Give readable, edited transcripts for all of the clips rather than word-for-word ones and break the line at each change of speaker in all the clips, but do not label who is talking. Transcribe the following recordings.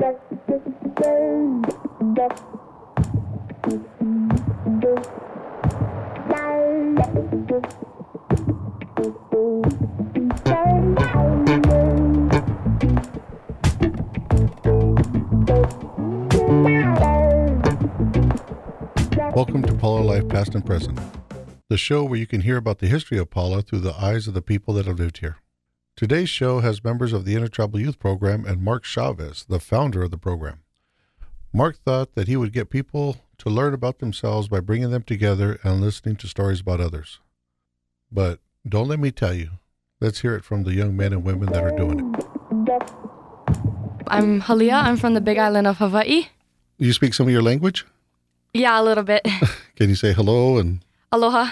Welcome to Paula Life Past and Present, the show where you can hear about the history of Paula through the eyes of the people that have lived here. Today's show has members of the Intertribal Youth Program and Mark Chavez, the founder of the program. Mark thought that he would get people to learn about themselves by bringing them together and listening to stories about others. But don't let me tell you. Let's hear it from the young men and women that are doing it.
I'm Halia. I'm from the Big Island of Hawaii.
You speak some of your language?
Yeah, a little bit.
Can you say hello and...
Aloha.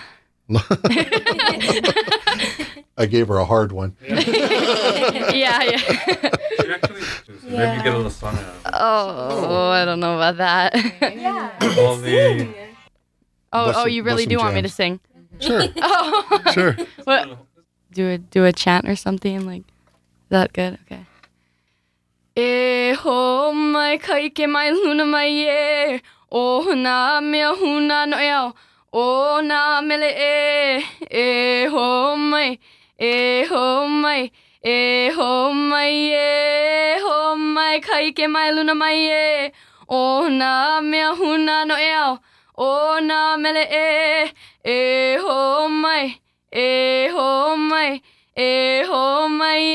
I gave her a hard one.
Yeah.
She actually maybe get a little song out.
Oh, I don't know about that.
Yeah.
All the...
Oh, you really do want me to sing?
Sure.
Oh.
Sure.
What? Do a chant or something? Like, is that good? Okay. E ho mai kaike mai luna mai e o na mea huna no eo o na mele e ho mai e ho mai e ho mai kaike mai luna mai e o na mea huna no eo o na mele e ho mai e ho mai e ho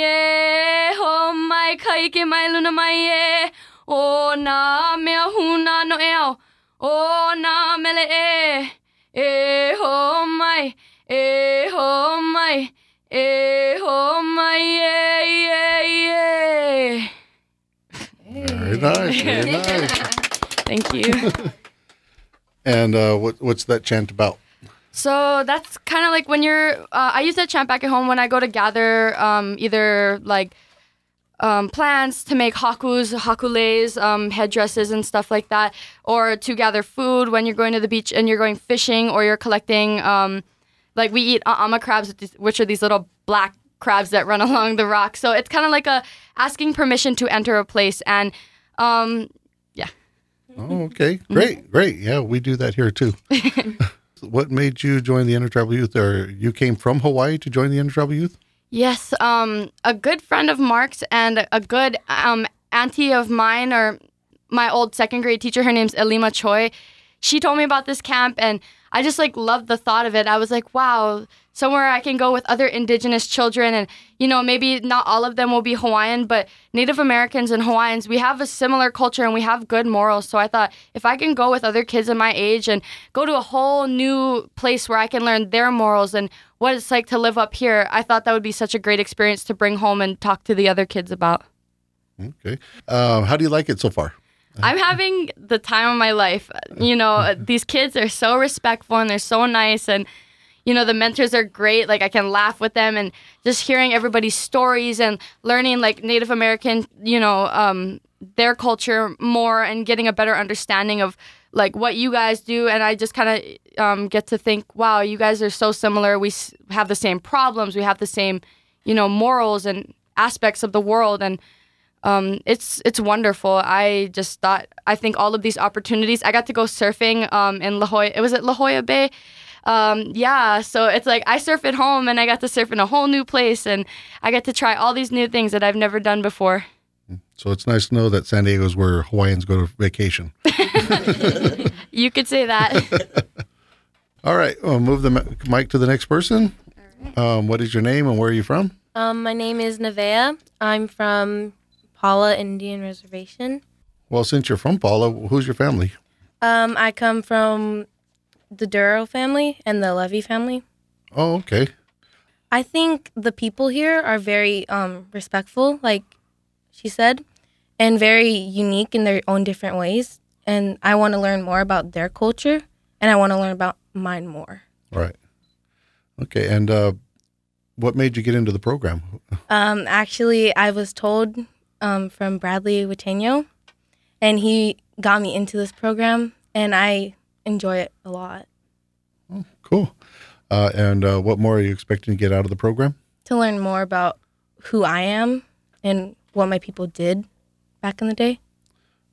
mai kaike mai luna mai e o na mea huna no eo o na mele e ho mai e ho mai e ho mai
Very nice, very nice.
Thank you.
And what's that chant about?
So that's kind of like when you're, I use that chant back at home when I go to gather either like plants to make hakules, headdresses and stuff like that, or to gather food when you're going to the beach and you're going fishing or you're collecting, like we eat ama crabs, which are these little black crabs that run along the rock. So it's kind of like asking permission to enter a place and yeah.
Oh, okay. Great. Yeah, we do that here too. What made you join the Intertribal Youth? Or you came from Hawaii to join the Intertribal Youth?
Yes, a good friend of Mark's and a good auntie of mine, or my old second grade teacher, her name's Elima Choi. She told me about this camp, and I just loved the thought of it. I was like, wow, somewhere I can go with other indigenous children, and maybe not all of them will be Hawaiian, but Native Americans and Hawaiians, we have a similar culture and we have good morals. So I thought if I can go with other kids of my age and go to a whole new place where I can learn their morals and what it's like to live up here, I thought that would be such a great experience to bring home and talk to the other kids about.
Okay. How do you like it so far?
I'm having the time of my life. These kids are so respectful and they're so nice, and the mentors are great. Like I can laugh with them, and just hearing everybody's stories and learning like Native American, their culture more and getting a better understanding of like what you guys do. And I just kind of get to think, wow, you guys are so similar. We have the same problems. We have the same, morals and aspects of the world. And it's wonderful. I think all of these opportunities, I got to go surfing in La Jolla. It was at La Jolla Bay. So it's like I surf at home and I got to surf in a whole new place, and I get to try all these new things that I've never done before.
So it's nice to know that San Diego is where Hawaiians go to vacation.
You could say that.
All right. We'll move the mic to the next person. What is your name and where are you from?
My name is Nevaeh. I'm from Paula Indian Reservation.
Well, since you're from Paula, who's your family?
I come from the Duro family and the Levy family.
Oh, okay.
I think the people here are very respectful, like she said, and very unique in their own different ways. And I want to learn more about their culture, and I want to learn about mine more.
Right. Okay. And what made you get into the program?
Actually, I was told from Bradley Wittenio, and he got me into this program, and I enjoy it a lot.
Oh, cool. And what more are you expecting to get out of the program?
To learn more about who I am and what my people did back in the day.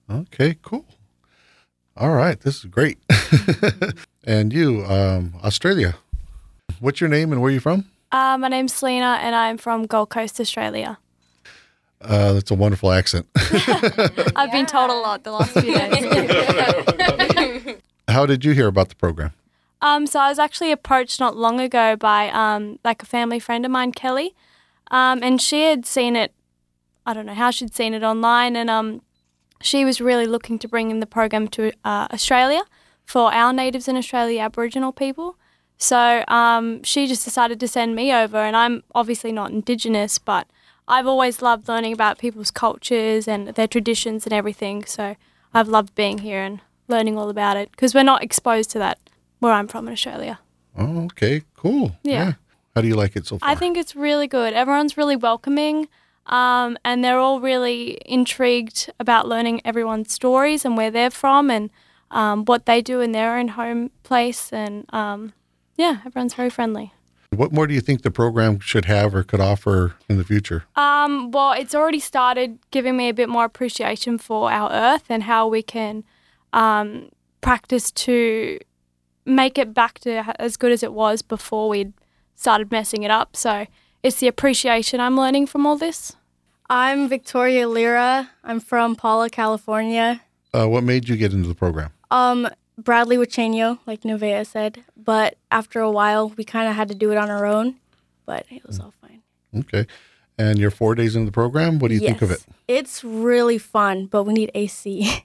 Okay, cool. All right, this is great. And you, Australia. What's your name and where are you from?
My name's Selena and I'm from Gold Coast, Australia.
That's a wonderful accent.
I've been told a lot the last few days.
How did you hear about the program?
So I was actually approached not long ago by like a family friend of mine, Kelly, and she had seen it. I don't know how she'd seen it online, and she was really looking to bring in the program to Australia for our natives in Australia, Aboriginal people. So she just decided to send me over, and I'm obviously not Indigenous, but I've always loved learning about people's cultures and their traditions and everything. So I've loved being here and learning all about it because we're not exposed to that where I'm from in Australia.
Oh, okay, cool.
Yeah.
How do you like it so far?
I think it's really good. Everyone's really welcoming, and they're all really intrigued about learning everyone's stories and where they're from and what they do in their own home place. And yeah, everyone's very friendly.
What more do you think the program should have or could offer in the future?
Well, it's already started giving me a bit more appreciation for our earth and how we can practice to make it back to as good as it was before we started messing it up. So it's the appreciation I'm learning from all this.
I'm Victoria Lira. I'm from Paula, California.
What made you get into the program?
Bradley Wachenio, like Nevaeh said. But after a while, we kind of had to do it on our own. But it was all fine.
Okay. And you're 4 days into the program. What do you think of it?
It's really fun, but we need AC.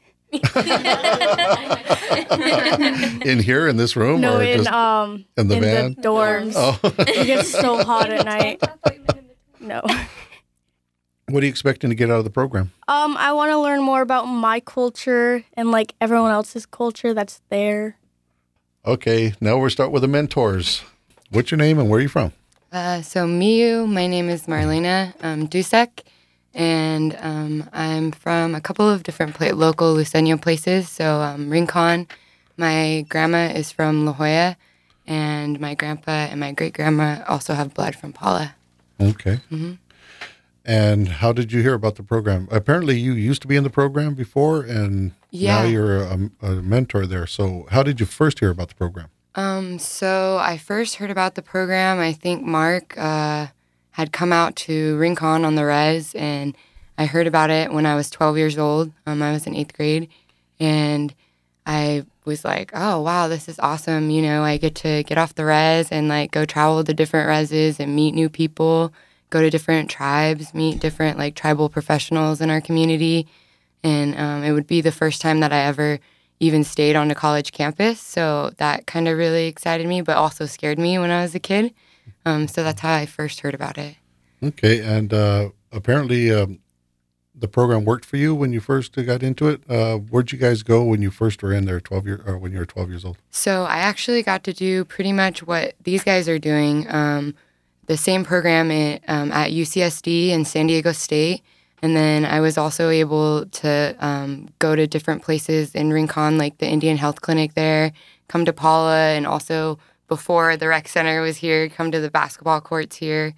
In here, in this room?
No,
or
in
just in the van?
the dorms.
Oh.
It gets so hot at night. No.
What are you expecting to get out of the program?
I want to learn more about my culture and like everyone else's culture that's there.
Okay, now we'll start with the mentors. What's your name and where are you from?
So Miu, my name is Marlena Dusek, and I'm from a couple of different local Luiseño places. So Rincon, my grandma is from La Jolla, and my grandpa and my great-grandma also have blood from Paula.
Okay.
Mm-hmm.
And how did you hear about the program? Apparently you used to be in the program before, and now you're a mentor there. So how did you first hear about the program?
So I first heard about the program, I think Mark had come out to Rincon on the res, and I heard about it when I was 12 years old. I was in 8th grade, and I was like, oh, wow, this is awesome. You know, I get to get off the res and like go travel to different reses and meet new people, go to different tribes, meet different like tribal professionals in our community. And it would be the first time that I ever even stayed on a college campus. So that kind of really excited me, but also scared me when I was a kid. So that's how I first heard about it.
Okay. And apparently the program worked for you when you first got into it. Where'd you guys go when you first were in there when you were 12 years old?
So I actually got to do pretty much what these guys are doing. The same program at UCSD and San Diego State. And then I was also able to go to different places in Rincon, like the Indian Health Clinic there, come to Paula, and also before the rec center was here, come to the basketball courts here.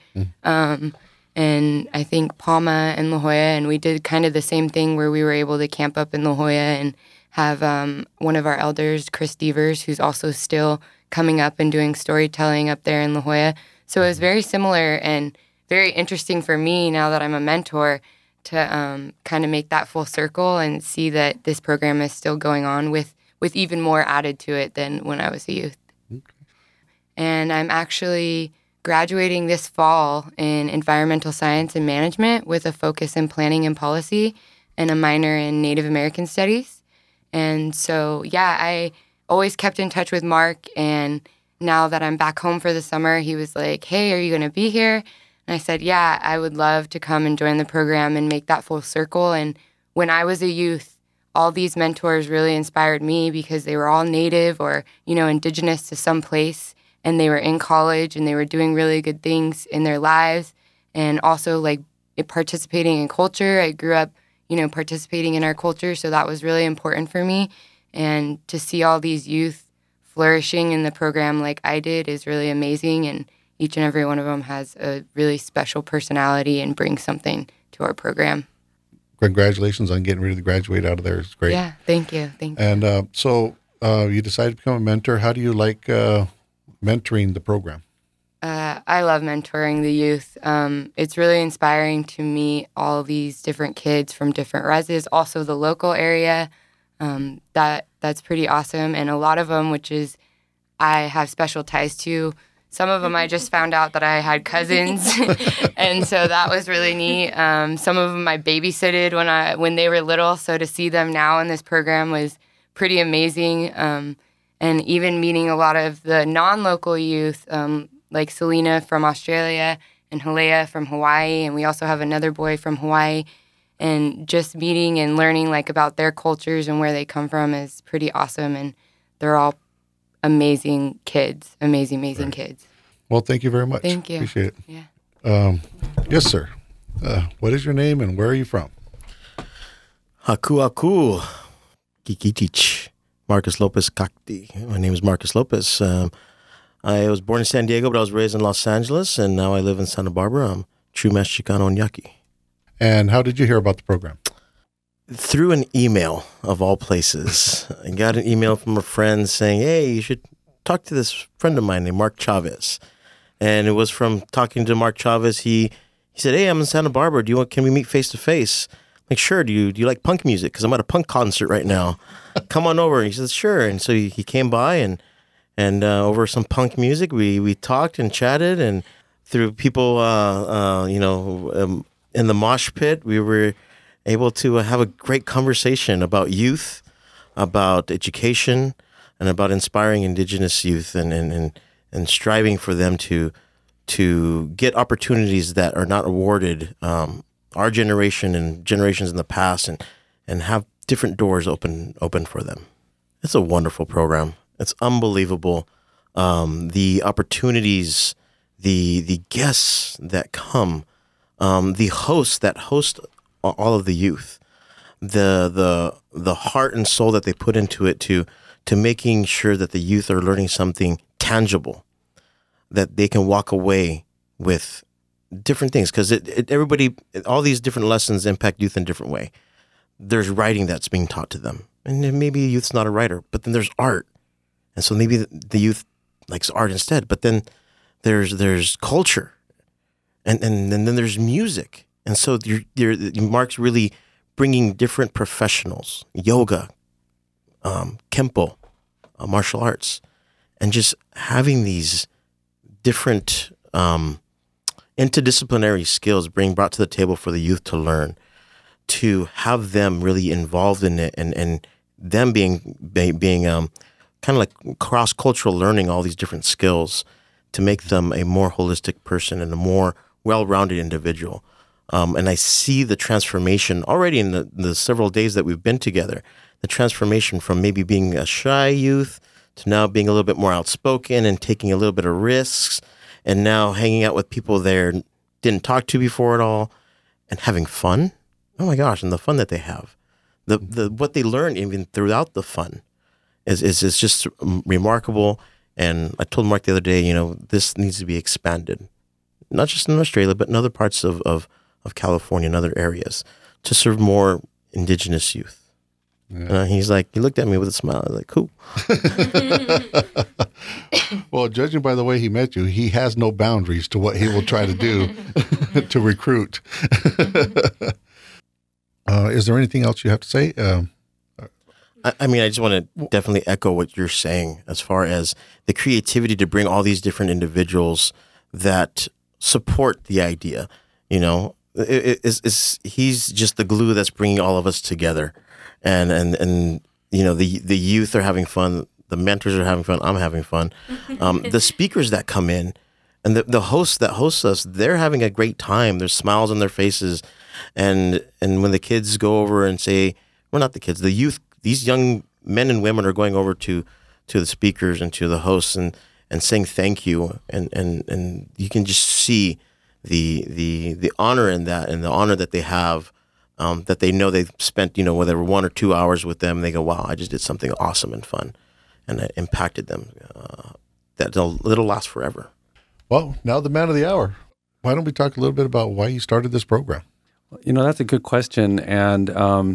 And I think Palma and La Jolla, and we did kind of the same thing where we were able to camp up in La Jolla and have one of our elders, Chris Devers, who's also still coming up and doing storytelling up there in La Jolla. So it was very similar and very interesting for me now that I'm a mentor to kind of make that full circle and see that this program is still going on with even more added to it than when I was a youth. Okay. And I'm actually graduating this fall in environmental science and management with a focus in planning and policy and a minor in Native American studies. And so, yeah, I always kept in touch with Mark, and now that I'm back home for the summer, he was like, hey, are you going to be here? And I said, yeah, I would love to come and join the program and make that full circle. And when I was a youth, all these mentors really inspired me because they were all Native or, Indigenous to some place, and they were in college and they were doing really good things in their lives and also like participating in culture. I grew up, participating in our culture, so that was really important for me. And to see all these youth flourishing in the program like I did is really amazing, and each and every one of them has a really special personality and brings something to our program.
congratulations on getting ready to graduate out of there. It's great.
Yeah, thank you.
And so you decided to become a mentor. How do you like mentoring the program?
I love mentoring the youth. It's really inspiring to meet all these different kids from different reses, also the local area. That's pretty awesome. And a lot of them, which is I have special ties to. Some of them I just found out that I had cousins, and so that was really neat. Some of them I babysitted when they were little, so to see them now in this program was pretty amazing. And even meeting a lot of the non-local youth, like Selena from Australia and Halea from Hawaii, and we also have another boy from Hawaii. And just meeting and learning like about their cultures and where they come from is pretty awesome. And they're all amazing kids, amazing kids.
Well, thank you very much.
Thank you.
Appreciate it.
Yeah.
Yes, sir. What is your name and where are you from?
Haku, Kikitich, Marcus Lopez Kakti. My name is Marcus Lopez. I was born in San Diego, but I was raised in Los Angeles, and now I live in Santa Barbara. I'm true Mexicano and Yaqui.
And how did you hear about the program?
Through an email, of all places. I got an email from a friend saying, hey, you should talk to this friend of mine named Mark Chavez. And it was from talking to Mark Chavez. He said, hey, I'm in Santa Barbara. Can we meet face to face? Like, sure. Do you like punk music? Because I'm at a punk concert right now. Come on over. And he said, sure. And so he came by and over some punk music, we talked and chatted. And through people, in the mosh pit, we were able to have a great conversation about youth, about education, and about inspiring Indigenous youth and striving for them to get opportunities that are not awarded our generation and generations in the past, and have different doors open for them. It's a wonderful program. It's unbelievable. The opportunities, the guests that come, the hosts that host all of the youth, the heart and soul that they put into it to making sure that the youth are learning something tangible, that they can walk away with different things. Because all these different lessons impact youth in a different way. There's writing that's being taught to them, and then maybe a youth's not a writer, but then there's art, and so maybe the youth likes art instead. But then there's culture, and then there's music. And so Mark's really bringing different professionals, yoga, Kempo, martial arts, and just having these different interdisciplinary skills brought to the table for the youth to learn, to have them really involved in it, and them being kind of like cross-cultural learning all these different skills to make them a more holistic person and a more well-rounded individual. And I see the transformation already in the several days that we've been together, the transformation from maybe being a shy youth to now being a little bit more outspoken and taking a little bit of risks, and now hanging out with people they didn't talk to before at all, and having fun. Oh my gosh, and the fun that they have. The what they learn even throughout the fun is just remarkable. And I told Mark the other day, this needs to be expanded, not just in Australia, but in other parts of California and other areas, to serve more Indigenous youth. Yeah. And he looked at me with a smile. I was like, cool.
Well, judging by the way he met you, he has no boundaries to what he will try to do to recruit. Is there anything else you have to say?
I just want to definitely echo what you're saying as far as the creativity to bring all these different individuals that support the idea. He's just the glue that's bringing all of us together, and the youth are having fun, the mentors are having fun, I'm having fun, the speakers that come in, and the hosts that host us, they're having a great time. There's smiles on their faces, and when the kids go over and say, well, not the kids, the youth, these young men and women are going over to the speakers and to the hosts and saying thank you, and you can just see the honor in that, and the honor that they have, that they know they've spent, whether 1 or 2 hours with them, and they go, wow, I just did something awesome and fun, and it impacted them. It'll last forever.
Well, now the man of the hour. Why don't we talk a little bit about why you started this program?
That's a good question. And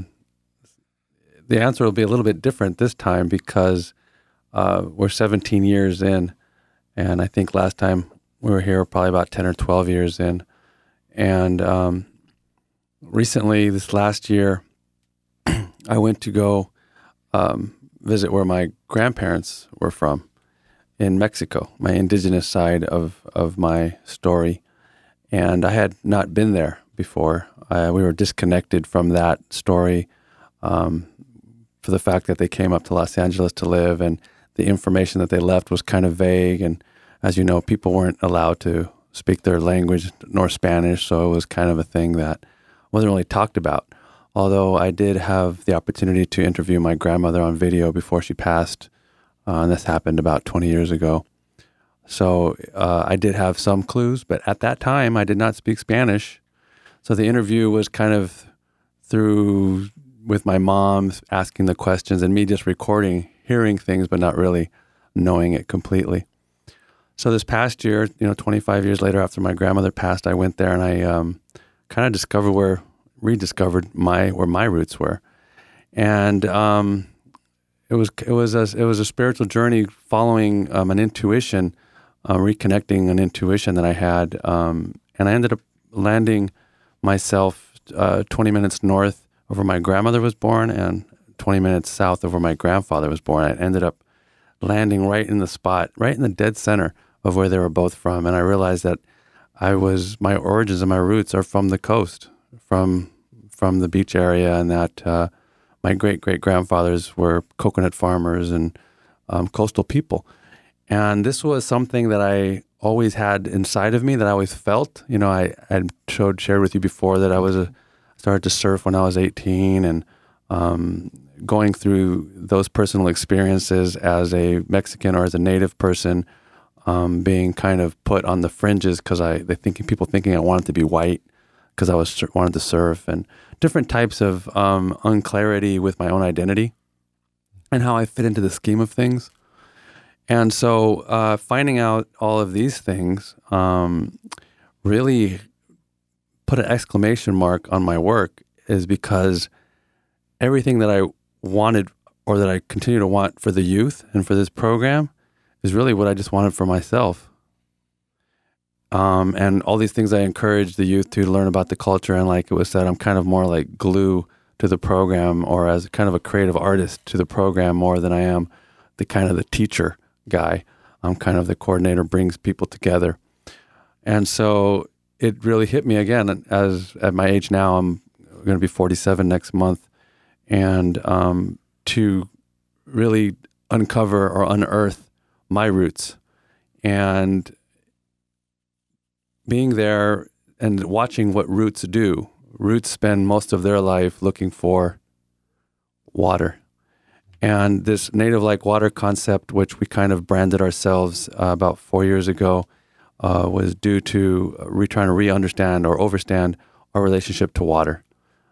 the answer will be a little bit different this time because we're 17 years in. And I think last time we were here probably about 10 or 12 years in. And recently, this last year, I went to go visit where my grandparents were from in Mexico, my indigenous side of my story. And I had not been there before. We were disconnected from that story for the fact that they came up to Los Angeles to live, and the information that they left was kind of vague. And as you know, people weren't allowed to speak their language nor Spanish, so it was kind of a thing that wasn't really talked about. Although I did have the opportunity to interview my grandmother on video before she passed, and this happened about 20 years ago. So I did have some clues, but at that time I did not speak Spanish. So the interview was kind of through with my mom asking the questions and me just recording, hearing things, but not really knowing it completely. So this past year, 25 years later after my grandmother passed, I went there and I kind of rediscovered where my roots were. And it was a spiritual journey following an intuition, reconnecting an intuition that I had. And I ended up landing myself 20 minutes north of where my grandmother was born and 20 minutes south of where my grandfather was born. I ended up landing right in the spot, right in the dead center of where they were both from. And I realized that my origins and my roots are from the coast, from the beach area, and that my great-great-grandfathers were coconut farmers and coastal people. And this was something that I always had inside of me, that I always felt. I had shared with you before that I started to surf when I was 18, and going through those personal experiences as a Mexican or as a native person, being kind of put on the fringes because people thinking I wanted to be white because I wanted to surf, and different types of unclarity with my own identity and how I fit into the scheme of things. And so finding out all of these things really put an exclamation mark on my work, is because everything that I wanted, or that I continue to want for the youth and for this program, is really what I just wanted for myself. And all these things I encourage the youth to learn about the culture. And like it was said, I'm kind of more like glue to the program, or as kind of a creative artist to the program, more than I am the teacher guy. I'm kind of the coordinator, brings people together. And so it really hit me again, as at my age now, I'm going to be 47 next month. And to really uncover or unearth my roots, and being there and watching what roots do. Roots spend most of their life looking for water. And this native like water concept, which we kind of branded ourselves about 4 years ago, was due to trying to re-understand or overstand our relationship to water.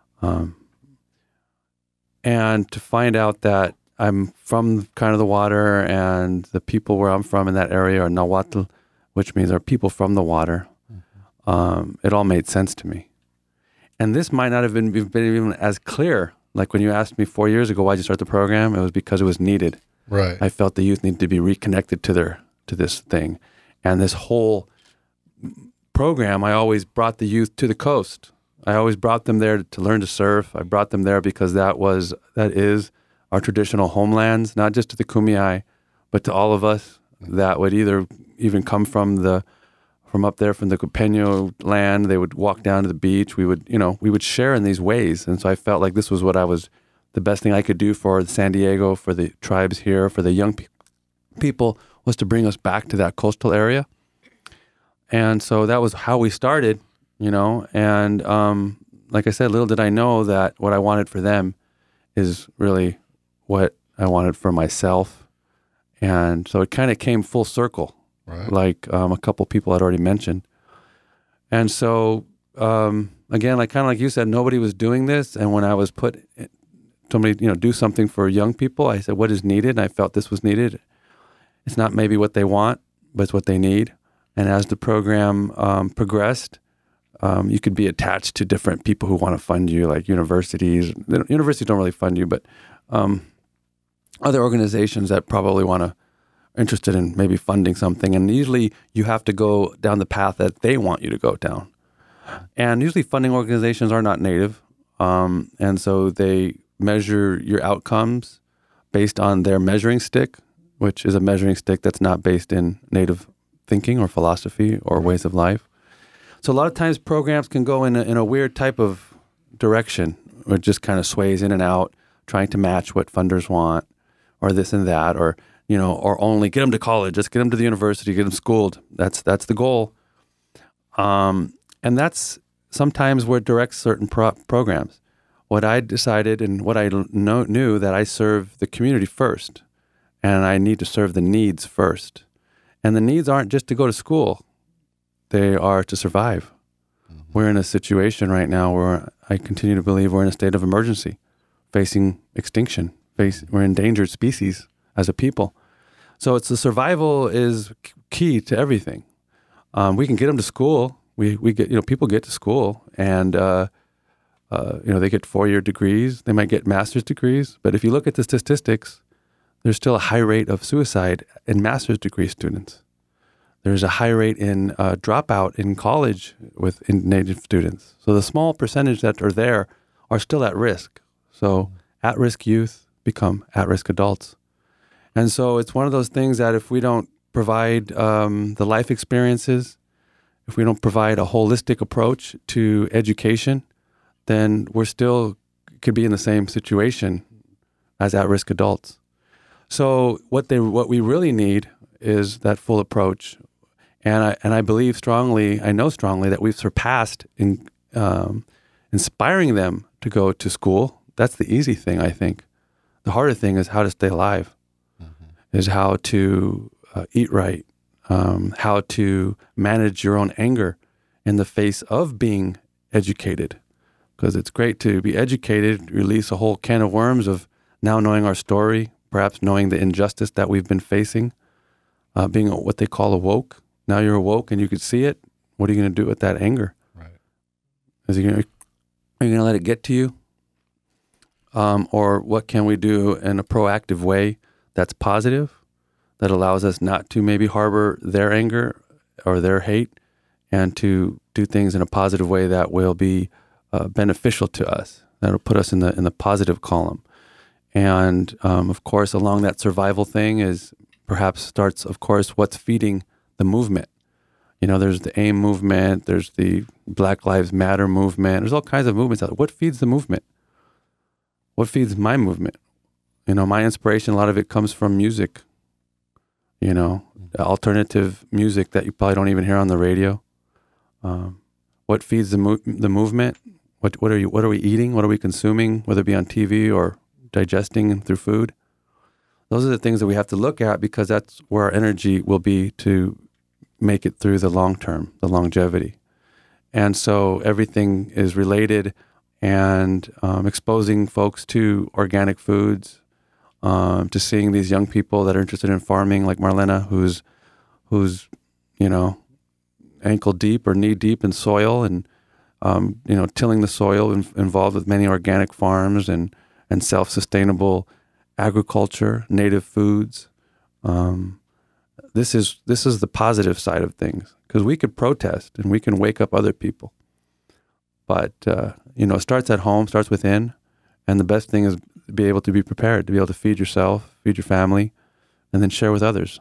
And to find out that I'm from kind of the water, and the people where I'm from in that area are Nahuatl, which means are people from the water. It all made sense to me. And this might not have been even as clear. Like when you asked me 4 years ago, why'd you start the program? It was because it was needed.
Right.
I felt the youth needed to be reconnected to this thing. And this whole program, I always brought the youth to the coast. I always brought them there to learn to surf. I brought them there because that is our traditional homelands, not just to the Kumeyaay, but to all of us that would either even come from up there from the Cupeño land. They would walk down to the beach. We would share in these ways. And so I felt like this was the best thing I could do for San Diego, for the tribes here, for the young people, was to bring us back to that coastal area. And so that was how we started, and like I said, little did I know that what I wanted for them is really what I wanted for myself. And so it kind of came full circle. Right. Like a couple people had already mentioned. And so, again, like kind of like you said, nobody was doing this. And when I was somebody, do something for young people, I said, what is needed? And I felt this was needed. It's not maybe what they want, but it's what they need. And as the program progressed, You could be attached to different people who want to fund you, like universities. Universities don't really fund you, but other organizations that probably interested in maybe funding something. And usually you have to go down the path that they want you to go down. And usually funding organizations are not Native. And so they measure your outcomes based on their measuring stick, which is a measuring stick that's not based in Native thinking or philosophy or ways of life. So a lot of times programs can go in a weird type of direction, where it just kind of sways in and out, trying to match what funders want, or this and that, or or only get them to college, just get them to the university, get them schooled. That's the goal, and that's sometimes where it directs certain programs. What I decided and what I knew that I serve the community first, and I need to serve the needs first, and the needs aren't just to go to school. They are to survive. We're in a situation right now where I continue to believe we're in a state of emergency, facing extinction. We're endangered species as a people. So it's the survival is key to everything. We can get them to school. We get, people get to school and, they get 4-year degrees. They might get master's degrees. But if you look at the statistics, there's still a high rate of suicide in master's degree students. There's a high rate in dropout in college in Native students. So the small percentage that are there are still at risk. So at-risk youth become at-risk adults. And so it's one of those things that if we don't provide the life experiences, if we don't provide a holistic approach to education, then we're still could be in the same situation as at-risk adults. So what we really need is that full approach. And I believe strongly, I know strongly that we've surpassed in inspiring them to go to school. That's the easy thing, I think. The harder thing is how to stay alive, is how to eat right, how to manage your own anger in the face of being educated. Because it's great to be educated, release a whole can of worms of now knowing our story, perhaps knowing the injustice that we've been facing, being what they call awoke. Now you're awoke and you can see it. What are you going to do with that anger? Right. Are you going to let it get to you? Or what can we do in a proactive way that's positive, that allows us not to maybe harbor their anger or their hate, and to do things in a positive way that will be beneficial to us, that'll put us in the positive column. And of course, along that survival thing is perhaps starts, of course, what's feeding the movement. There's the AIM movement, there's the Black Lives Matter movement, there's all kinds of movements out there. What feeds the movement? What feeds my movement? My inspiration, a lot of it comes from music, alternative music that you probably don't even hear on the radio. What feeds the movement? What are we eating? What are we consuming, whether it be on TV or digesting through food? Those are the things that we have to look at, because that's where our energy will be to make it through the long term, the longevity. And so everything is related, and exposing folks to organic foods, to seeing these young people that are interested in farming, like Marlena, who's ankle deep or knee deep in soil, and tilling the soil, involved with many organic farms and self-sustainable agriculture, native foods. This is the positive side of things, because we could protest and we can wake up other people. But, it starts at home, starts within. And the best thing is to be able to be prepared, to be able to feed yourself, feed your family, and then share with others.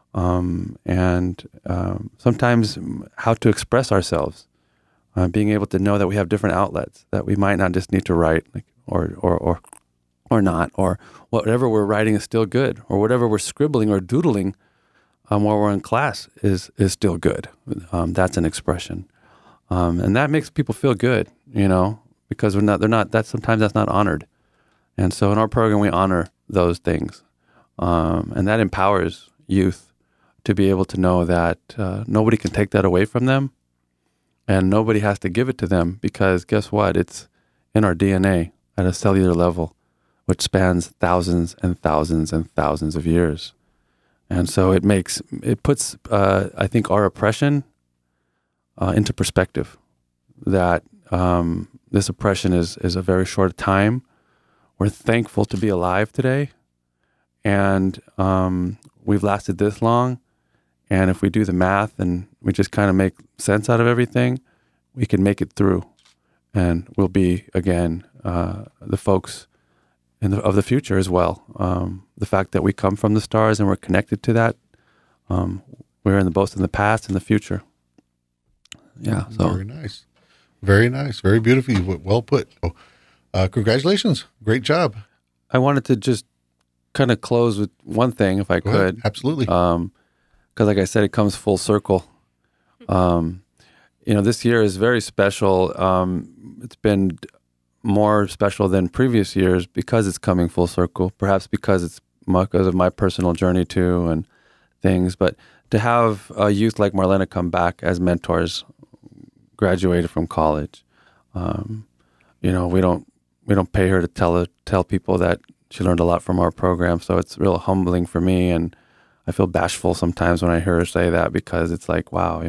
Sometimes how to express ourselves, being able to know that we have different outlets, that we might not just need to write, or not, or whatever we're writing is still good, or whatever we're scribbling or doodling while we're in class is still good. That's an expression. And that makes people feel good, because sometimes that's not honored. And so in our program, we honor those things. And that empowers youth to be able to know that nobody can take that away from them, and nobody has to give it to them, because guess what? It's in our DNA at a cellular level, which spans thousands and thousands and thousands of years. And so it puts, I think, our oppression into perspective. that this oppression is a very short time. We're thankful to be alive today, and we've lasted this long. And if we do the math and we just kind of make sense out of everything, we can make it through, and we'll be again the folks of the future as well. The fact that we come from the stars and we're connected to that, we're both in the past and the future. Yeah. So
very nice, very nice, very beautifully well put. Oh, congratulations, great job.
I wanted to just kind of close with one thing, if I
Go
could.
ahead. Absolutely.
Because like I said, it comes full circle. This year is very special. It's been more special than previous years because it's coming full circle, perhaps because of my personal journey too and things. But to have a youth like Marlena come back as mentors, graduated from college, we don't pay her to tell people that she learned a lot from our program. So it's real humbling for me, and I feel bashful sometimes when I hear her say that, because it's like, wow,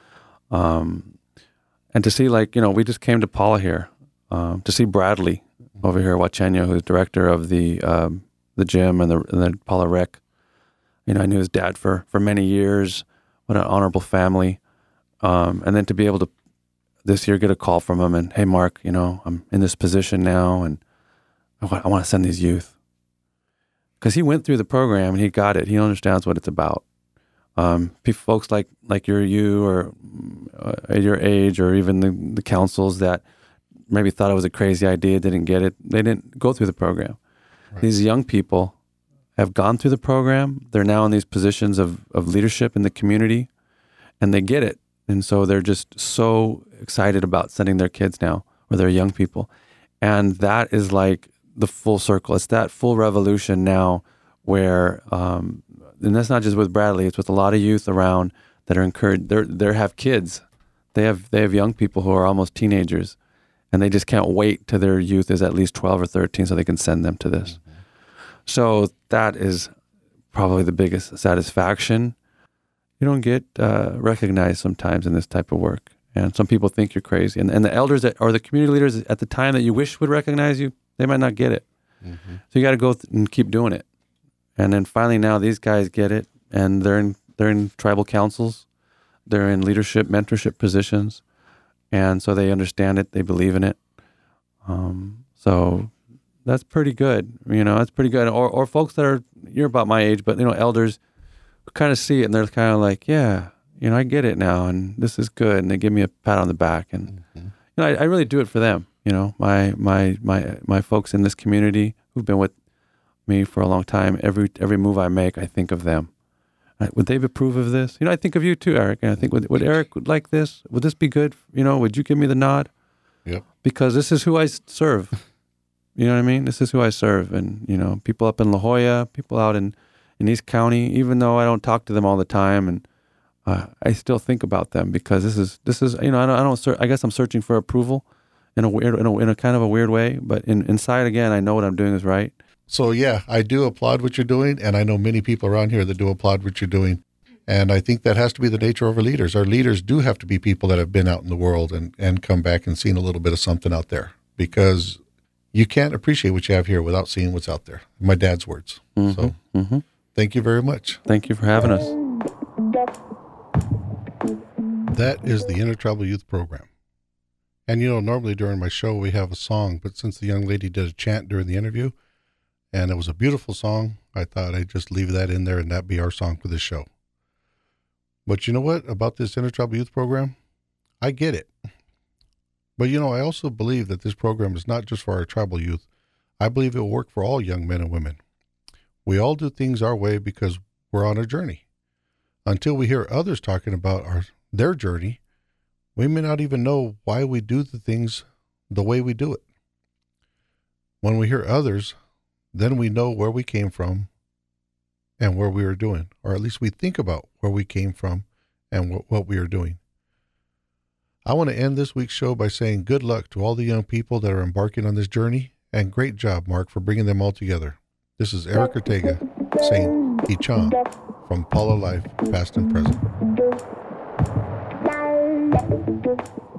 and to see, we just came to Paula here, to see Bradley over here, Wachenyo, who's director of the gym and the Paula Rec. I knew his dad for many years. What an honorable family. And then to be able to this year get a call from him and, hey, Mark, I'm in this position now and I want to send these youth. Because he went through the program and he got it. He understands what it's about. Folks like you or at your age, or even the councils that maybe thought it was a crazy idea, didn't get it. They didn't go through the program. Right. These young people have gone through the program. They're now in these positions of leadership in the community, and they get it. And so they're just so excited about sending their kids now, or their young people. And that is like the full circle. It's that full revolution now where, and that's not just with Bradley, it's with a lot of youth around that are encouraged. They have kids. They have young people who are almost teenagers, and they just can't wait till their youth is at least 12 or 13 so they can send them to this. Mm-hmm. So that is probably the biggest satisfaction. You don't get recognized sometimes in this type of work. And some people think you're crazy. And the elders or the community leaders at the time that you wish would recognize you, they might not get it. Mm-hmm. So you got to go and keep doing it. And then finally now these guys get it, and they're in tribal councils. They're in leadership, mentorship positions. And so they understand it. They believe in it. So that's pretty good. That's pretty good. Or folks that you're about my age, but, elders kind of see it and they're kind of like, yeah, I get it now, and this is good. And they give me a pat on the back. And, mm-hmm. I really do it for them. My folks in this community who've been with me for a long time, every move I make, I think of them. Would they approve of this? I think of you too, Eric. And I think, would Eric like this? Would this be good? Would you give me the nod?
Yep. Because
this is who I serve. You know what I mean? This is who I serve. And, people up in La Jolla, people out in East County, even though I don't talk to them all the time, and I still think about them, because this is I guess I'm searching for approval in a kind of a weird way, but inside, again, I know what I'm doing is right.
So yeah, I do applaud what you're doing, and I know many people around here that do applaud what you're doing. And I think that has to be the nature of our leaders. Our leaders do have to be people that have been out in the world and come back and seen a little bit of something out there, because you can't appreciate what you have here without seeing what's out there. My dad's words. Mm-hmm. So Thank you very much.
Thank you for having us.
That is the Intertribal Youth Program. And normally during my show we have a song, but since the young lady did a chant during the interview, and it was a beautiful song, I thought I'd just leave that in there and that be our song for this show. But you know what about this Intertribal Youth Program? I get it. But I also believe that this program is not just for our tribal youth. I believe it will work for all young men and women. We all do things our way because we're on a journey. Until we hear others talking about their journey, we may not even know why we do the things the way we do it. When we hear others, then we know where we came from and where we are doing, or at least we think about where we came from and what we are doing. I want to end this week's show by saying good luck to all the young people that are embarking on this journey, and great job, Mark, for bringing them all together. This is Eric Ortega saying Icham from Paula Life, past and present.